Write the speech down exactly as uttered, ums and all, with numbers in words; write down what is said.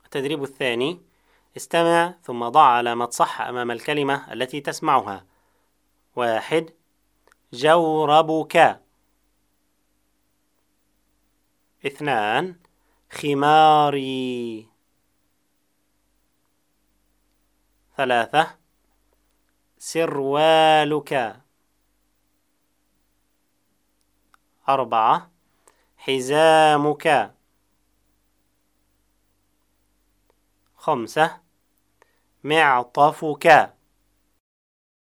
التدريب الثاني: استمع ثم ضع علامة صح أمام الكلمة التي تسمعها. واحد: جوربك. اثنان: خماري. ثلاثة: سروالك. أربعة: حزامك. خمسة: معطفك.